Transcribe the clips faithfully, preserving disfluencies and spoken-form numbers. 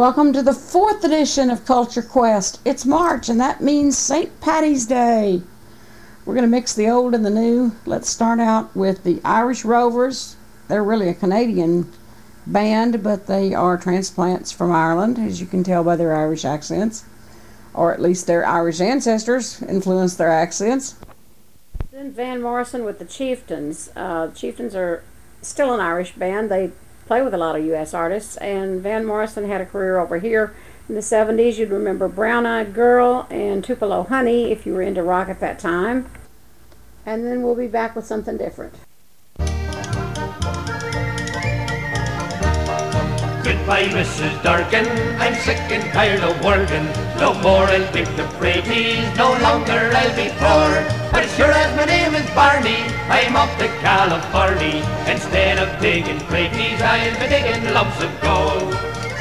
Welcome to the fourth edition of Culture Quest. It's March, and that means Saint Patty's Day. We're going to mix the old and the new. Let's start out with the Irish Rovers. They're really a Canadian band, but they are transplants from Ireland, as you can tell by their Irish accents. Or at least their Irish ancestors influenced their accents. Then Van Morrison with the Chieftains. Uh, the Chieftains are still an Irish band. They play with a lot of U S artists, and Van Morrison had a career over here in the seventies. You'd remember Brown Eyed Girl and Tupelo Honey if you were into rock at that time. And then we'll be back with something different. Goodbye, Missus Durkin, I'm sick and tired of working. No more I'll pick the praties, no longer I'll be poor. But sure as my name is Barney, I'm off to California. Instead of digging praties, I'll be digging lumps of gold.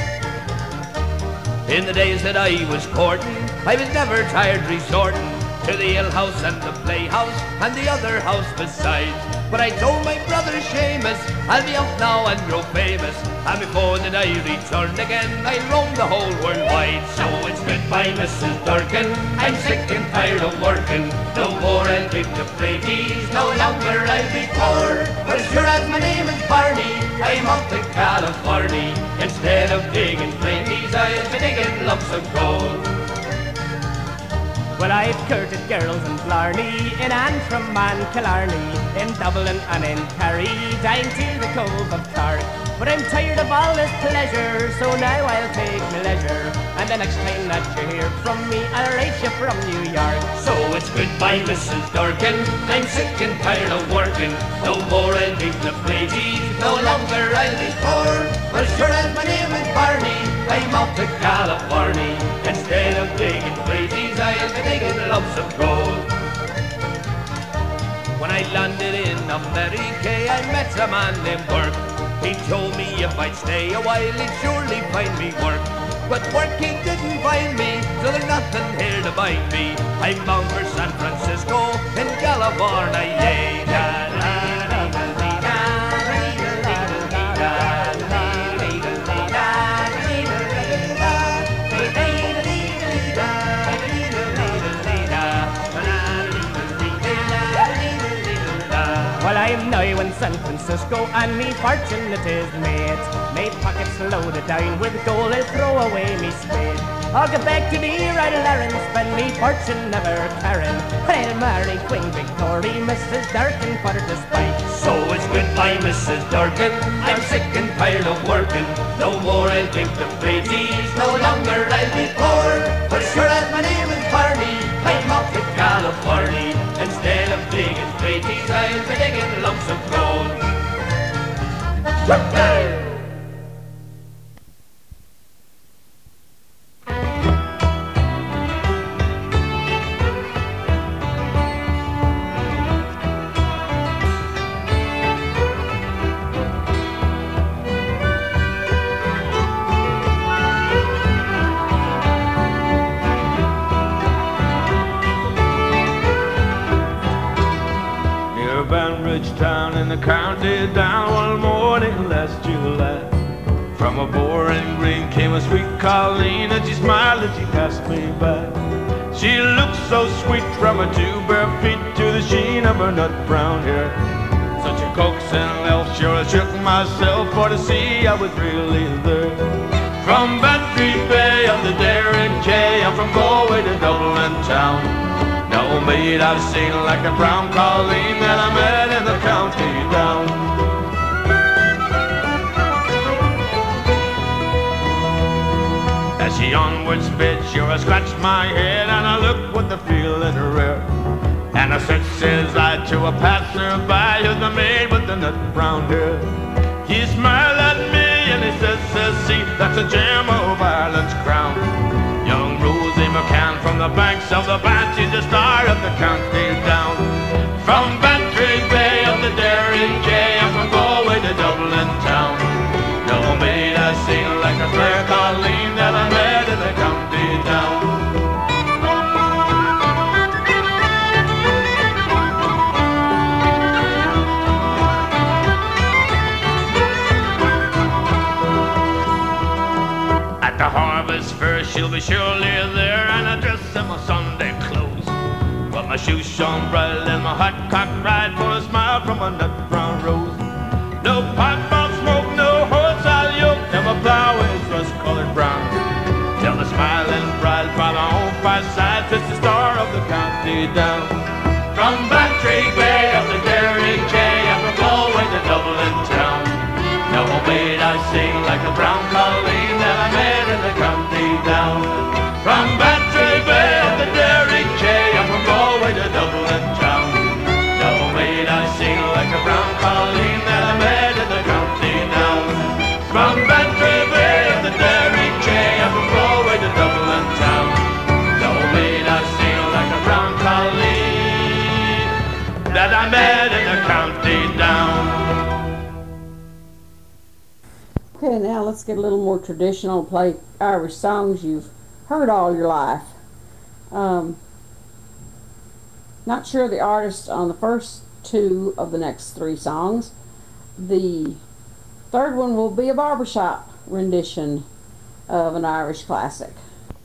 In the days that I was courting, I was never tired resorting to the alehouse and the playhouse and the other house besides. But I told my brother Seamus, I'll be off now and grow famous, and before that I return again, I'll roam the whole world wide. So it's goodbye, Missus Durkin, I'm sick and tired of working. No more I'll pick the praties, no longer I'll be poor. But as sure as my name is Barney, I'm off to California. Instead of digging praties, I'll be digging lumps of gold. Well, I've courted girls in Blarney, in Antrim and Killarney, in Dublin and in Kerry, down to the Cove of Cork. But I'm tired of all this pleasure, so now I'll take my leisure, and the next time that you hear from me, I'll write you from New York. So it's goodbye, Missus Durkin, I'm sick and tired of working. No more I'll be the praties, no longer I'll be poor. Well, sure as my name is Barney, I'm off to California. Instead of digging praties, I'll be digging lumps of gold. When I landed in America, I met a man named Burke. He told me if I'd stay a while, he'd surely find me work. But work he didn't find me, so there's nothing here to bind me. I'm bound for San Francisco in California, yeah. Da, da, da, da, da, da. Well, I'm now in San Francisco, and me fortune it is made. Me pockets loaded down with gold, I'll throw away me spade. I'll get back to me right Laren, spend me fortune never caring. I'll marry Queen Victoria, Missus Durkin, for to spite. So it's goodbye, Missus Durkin, I'm sick and tired of working. No more I'll pick the praties, no longer I'll be poor. But sure as my name is Barney, I'm off to California. Instead of digging praties, I'll be digging lumps of gold. Town in the county down one morning last July. From a boring green came a sweet Colleen, and she smiled as she passed me by. She looked so sweet from her two bare feet to the sheen of her nut brown hair. Such a coaxing elf, sure I shook myself for to see I was really there. From Bantry Bay up the Derrick Quay, I'm from Galway to Dublin town. No maid I've seen like a brown Colleen that I met in the county down. As she onward sped, sure I scratched my head and I looked with the feeling rare. And I said, says I to a passer-by, who's the maid with the nut brown hair. He smiled at me and he says, says, see, that's a gem of Ireland's crown. Young Rosie McCann from the banks of the Banff, she's the star of the county down. From Bantry Bay up the Derry Quay, I'm from Galway to Dublin town. No maid I've seen like a fair Colleen that I met in the county down. she'll be surely there, and I dress in my Sunday clothes. But my shoes shone bright and my hat cocked right for a smile from a nut brown rose. No pipe, no smoke, no horse I'll yoke, and my plow is rust-colored brown. Till the smiling bride by my own fireside fits the star of the county down. From Bantry Bay up to Derry Jay, and from Galway to Dublin town. Now obeyed I sing like a brown colleen that I met in the county down. From Bantry Bay up to Derry Jay, and from Galway to Dublin town. Now obeyed I sing like a brown colleen that I met in the county down. From Bantry Bay up to Derry Jay, and from Galway to Dublin town. Now obeyed I sing like a brown colleen that I met in the county down. Okay, now let's get a little more traditional, play Irish songs you've heard all your life. Um, not sure the artist on the first two of the next three songs. The third one will be a barbershop rendition of an Irish classic.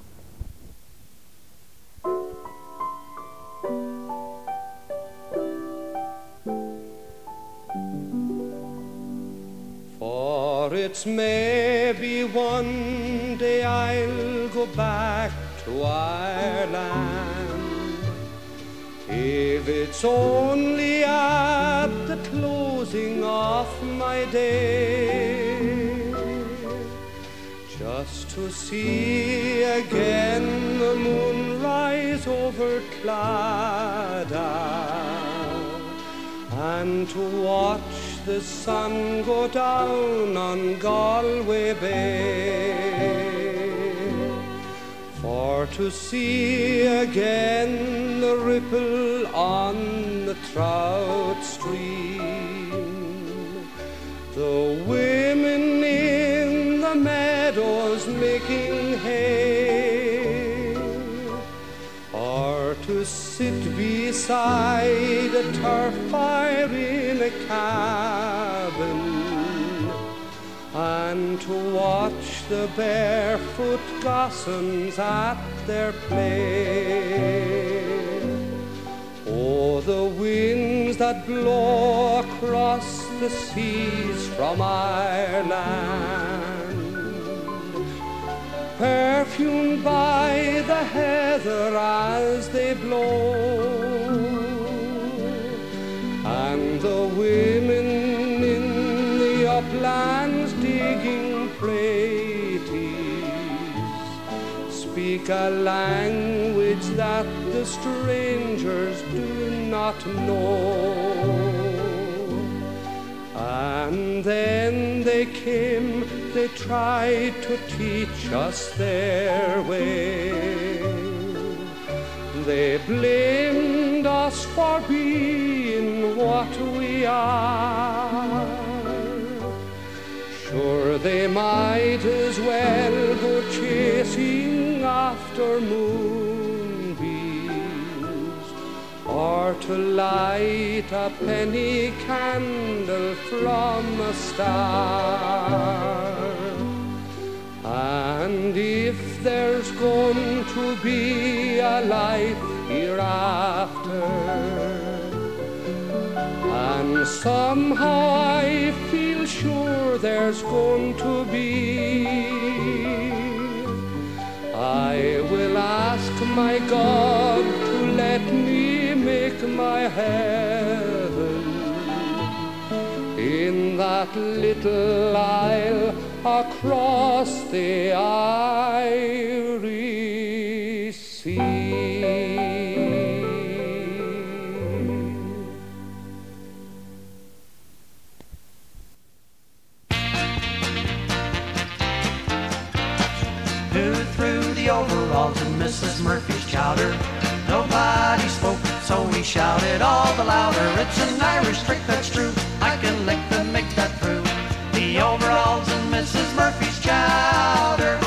For it's maybe one day I'll go back to Ireland, if it's only at the closing of my day, just to see again the moon rise over Claddagh, and to watch the sun go down on Galway Bay, for to see again the ripple on the trout stream, the women in the meadows making hay, or to sit beside a turf fire in a cabin, and to watch the barefoot gossans at their play. Oh, the winds that blow across the seas from Ireland, perfumed by the heather as they blow, and the women in the uplands digging praties speak a language that the strangers do not know. And then they came, they tried to teach us their way. They blamed us for being what we are. Sure, they might as well go chasing after moonbeams, or to light a penny candle from a star. And if there's going to be a life hereafter, and somehow I feel sure there's going to be, I will ask my God to let me make my heaven in that little isle across the Irish Sea. Who threw the overalls in Missus Murphy's chowder? Nobody spoke, so we shouted all the louder. It's an Irish trick, that's true. I can lick them, make that through. The overalls in Missus Murphy's chowder.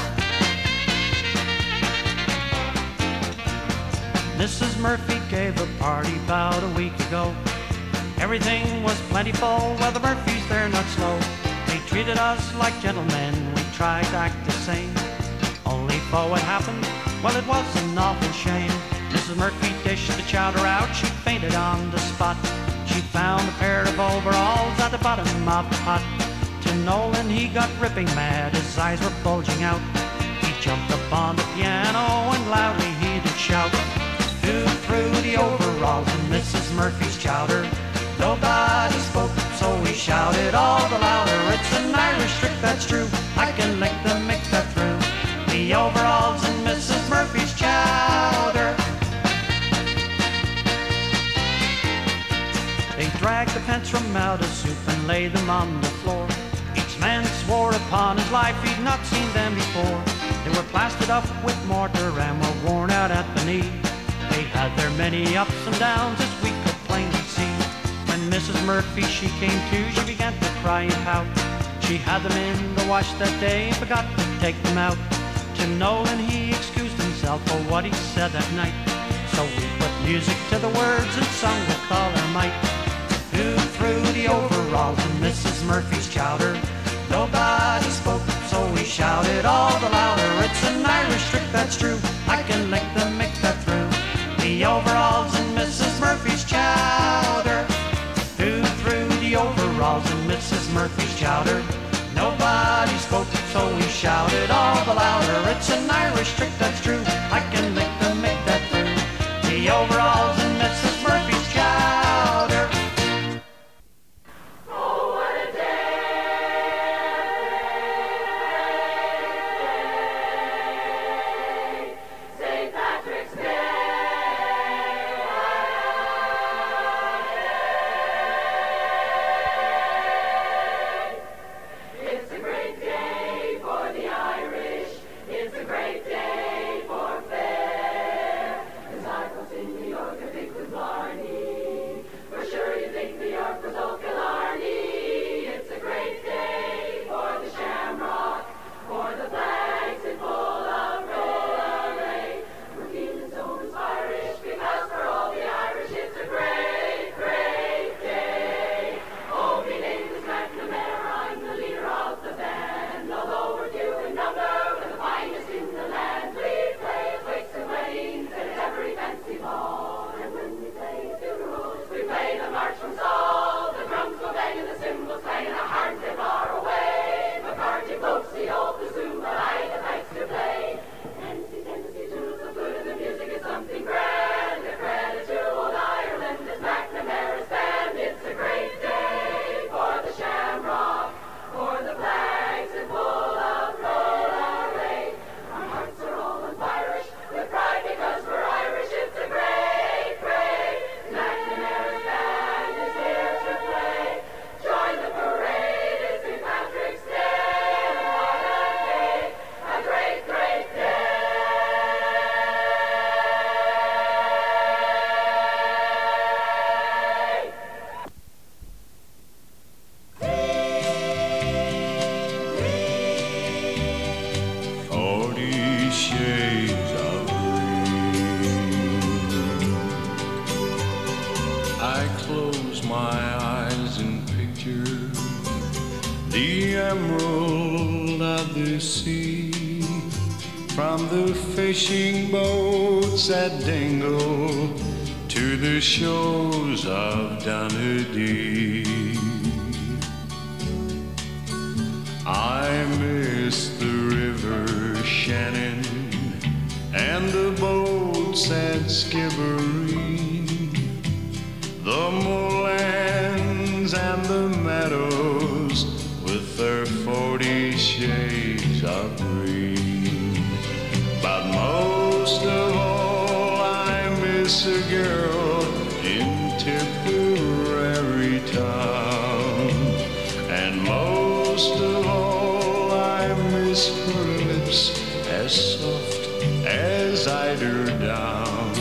Missus Murphy gave a party about a week ago. Everything was plentiful, well the Murphys, they're not slow. They treated us like gentlemen, we tried to act the same. Only for what happened? Well, it was an awful shame. Missus Murphy dished the chowder out, she fainted on the spot. She found a pair of overalls at the bottom of the pot. To Nolan, he got ripping mad, his eyes were bulging out. He jumped up on the piano and loudly he did shout, who threw the overalls in Missus Murphy's chowder? Nobody spoke, so we shouted all the louder. It's an Irish trick, that's true, I can lick the mix that through the overalls in Missus Murphy's chowder. They dragged the pants from out of soup and laid them on the floor. Each man swore upon his life he'd not seen them before. They were plastered up with mortar and were worn out at the knee. They had their many ups and downs as we could plainly see. When Missus Murphy, she came to, she began to cry and pout. She had them in the wash that day and forgot to take them out. To Nolan, he excused himself for what he said that night. So we put music to the words and sung with all our might. Who threw the overalls in Missus Murphy's chowder? Nobody spoke, so we shouted all the louder. It's an Irish trick, that's true, I can lick the mix that through the overalls in Missus Murphy's chowder. Who threw the overalls in Missus Murphy's chowder? Nobody spoke, so we shouted all the louder. It's an Irish trick, that's true, I can lick the mix that through the overalls in Missus Murphy's chowder. From the fishing boats at Dingle to the shores of Dunedin, I miss the river Shannon and the boats at Skibbereen, the moorlands and the meadows with their forty shades of green. But most of all, I miss a girl in Tipperary town. And most of all, I miss her lips as soft as eider down.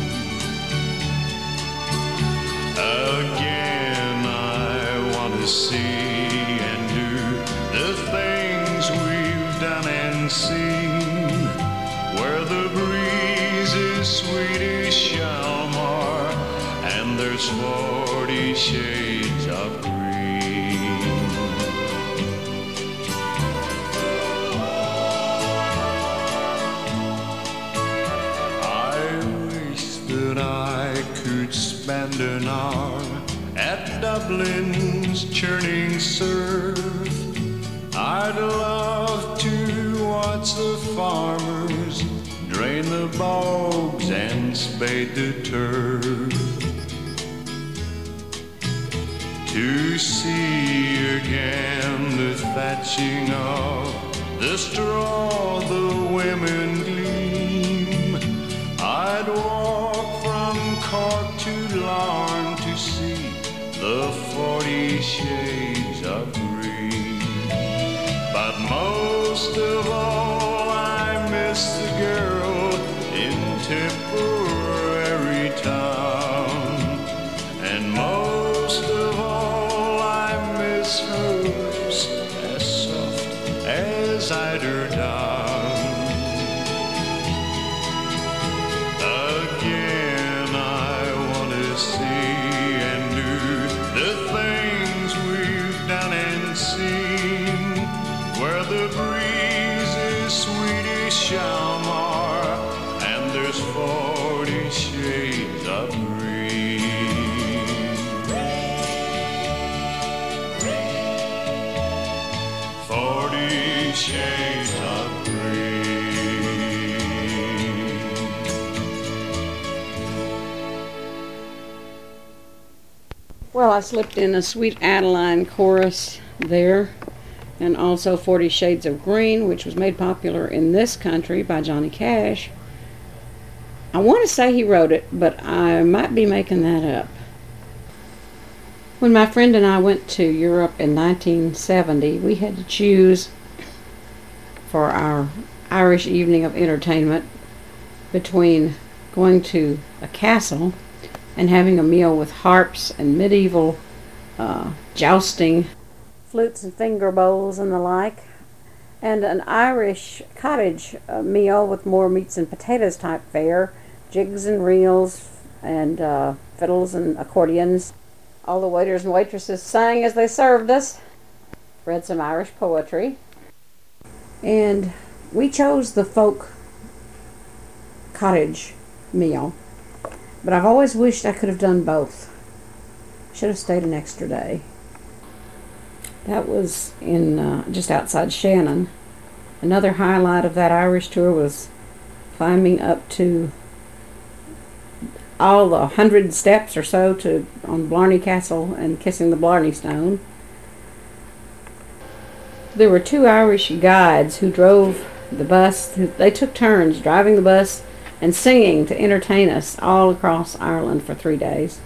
Again, I want to see and do the things we've done and seen, where the breeze is sweet as Shalmar and there's forty shades of green. that I could spend an hour at Dublin's churning surf, I'd love to watch the farmers drain the bogs and spade the turf, to see again the thatching of the straw the women gleam. I'd walk from Cork to Larne to see the forty shades of green. But most of all I miss the girl in Tipperary town, and most of all I miss hers as soft as eider down. Again I want to see and do the things we've done and seen, where the breeze is Swedish Shamar and there's forty shades of green. Forty shades of green. Well, I slipped in a Sweet Adeline chorus there, and also Forty Shades of Green, which was made popular in this country by Johnny Cash. I want to say he wrote it, but I might be making that up. When my friend and I went to Europe in nineteen seventy, we had to choose for our Irish evening of entertainment between going to a castle and having a meal with harps and medieval uh, jousting, flutes and finger bowls and the like, and an Irish cottage uh, meal with more meats and potatoes type fare, jigs and reels and uh, fiddles and accordions. All the waiters and waitresses sang as they served us, read some Irish poetry, and we chose the folk cottage meal. But I've always wished I could have done both. Should have stayed an extra day. That was in uh, just outside Shannon. Another highlight of that Irish tour was climbing up to all the hundred steps or so to on Blarney Castle and kissing the Blarney Stone. There were two Irish guides who drove the bus. They took turns driving the bus and singing to entertain us all across Ireland for three days.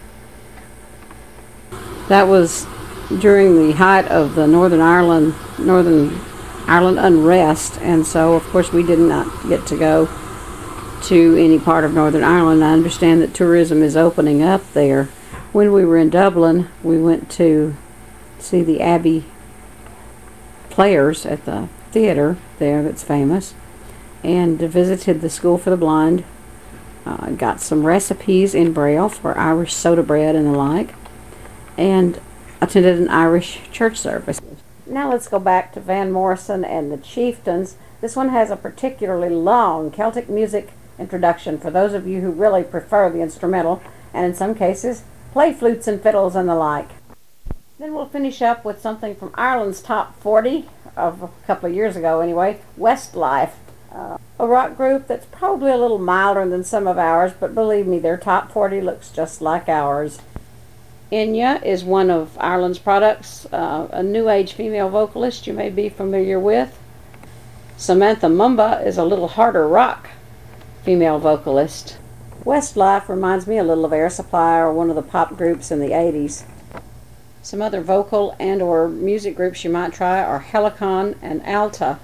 That was during the height of the Northern Ireland Northern Ireland unrest, and so of course we did not get to go to any part of Northern Ireland. I understand that tourism is opening up there. When we were in Dublin, we went to see the Abbey players at the theater there that's famous, and visited the School for the Blind, uh, got some recipes in Braille for Irish soda bread and the like, and attended an Irish church service. Now let's go back to Van Morrison and the Chieftains. This one has a particularly long Celtic music introduction for those of you who really prefer the instrumental, and in some cases play flutes and fiddles and the like. Then we'll finish up with something from Ireland's top forty of a couple of years ago anyway, Westlife. Uh, a rock group that's probably a little milder than some of ours, but believe me, their top forty looks just like ours. Enya is one of Ireland's products, uh, a new age female vocalist you may be familiar with. Samantha Mumba is a little harder rock female vocalist. Westlife reminds me a little of Air Supply or one of the pop groups in the eighties. Some other vocal and or music groups you might try are Helicon and Alta.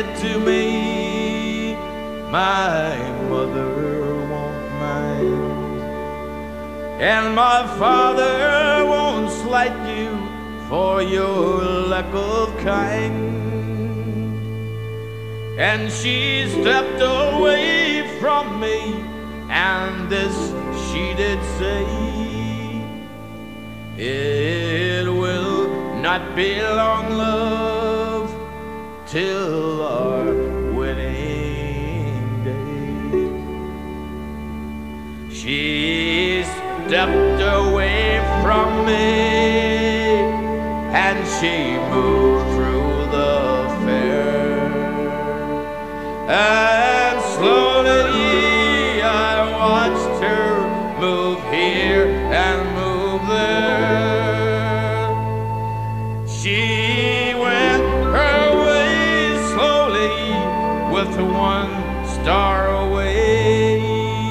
it to me, my mother won't mind, and my father won't slight you for your lack of kind. And she stepped away from me, and this she did say, it will not be long, love, till our wedding day. She stepped away from me, and she moved through the fair. And slowly I watched her move here and move there. She went her way slowly with one star awake,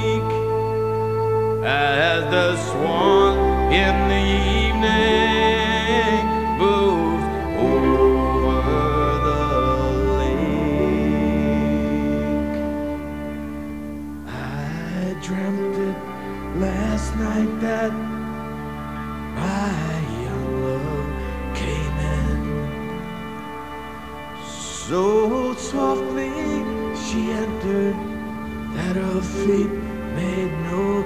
as the swan in the evening moved over the lake. I dreamt it last night that my young love came in. So softly she entered that her feet made no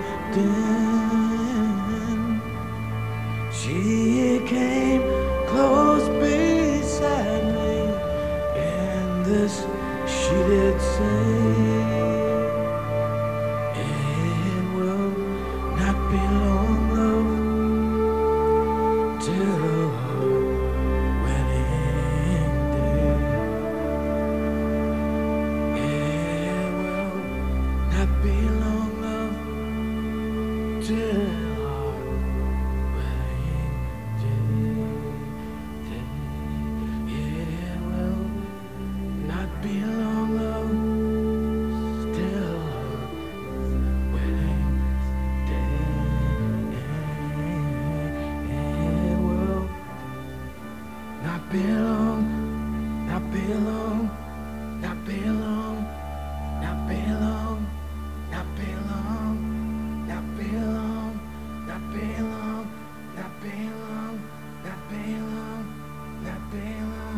din. She came close beside me, and this she did say, it will not be long, love, till our wedding day. It will not be long, love, till our wedding day. It will not be long, love, till our wedding day. It will not be long, not be long, not be long, not be long, not be long, not be long, not be long, not be long, not be long, not be long.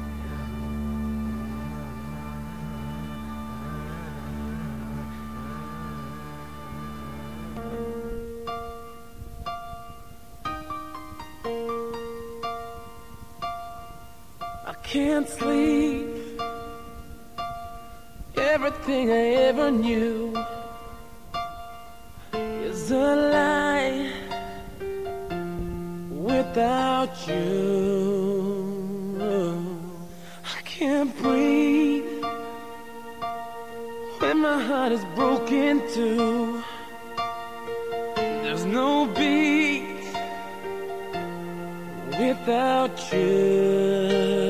I can't sleep. Everything I ever knew is a lie without you. I can't breathe when my heart is broken too. There's no beat without you.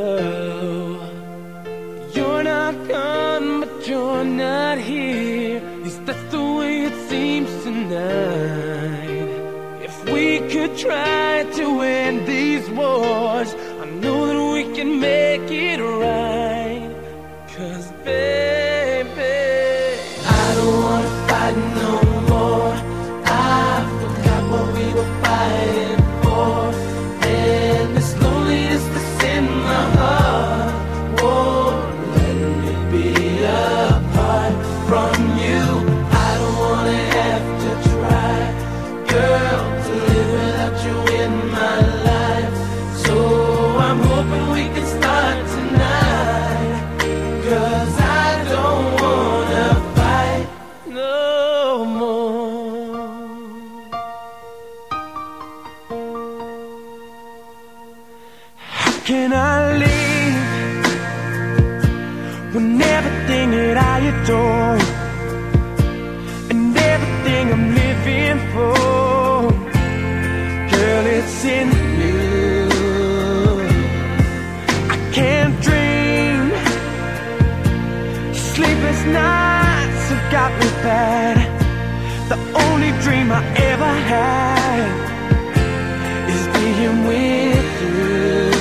You're not gone, but you're not here. At least that's the way it seems tonight. If we could try to end these wars, I know that we can make it right. 'Cause baby, I don't wanna fight no more. I forgot what we were fighting for, and this loneliness that's in my heart won't let me be apart from you. I don't wanna have to try, girl, to live without you in my life. So I'm hoping we can start tonight, 'cause I don't wanna fight no more. How can I live when everything that I adore and everything I'm living for, girl, it's in you? I can't dream. Sleepless nights have got me bad. The only dream I ever had is being with you.